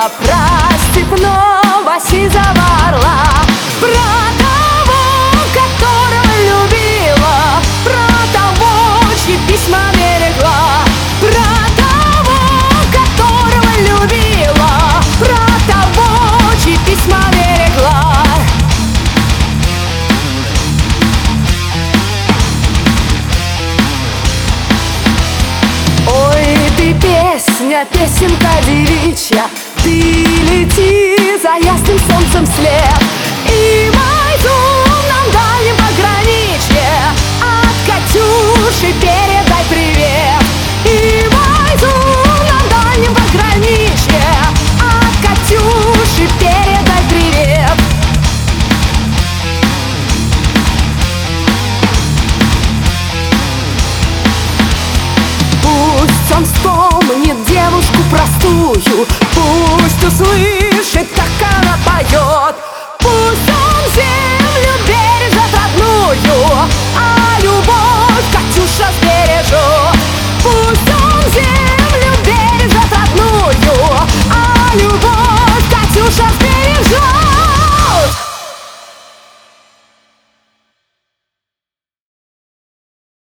про степного сизого орла, про того, которого любила, про того, чьи письма берегла, про того, которого любила, про того, чьи письма берегла. Ой, ты песня, песенка девичья, ты лети за ясным солнцем вслед, и войду на дальнем пограничье, от Катюши передай привет. И войду на дальнем пограничье, от Катюши передай привет. Пусть он вспомнит девушку простую, пусть услышит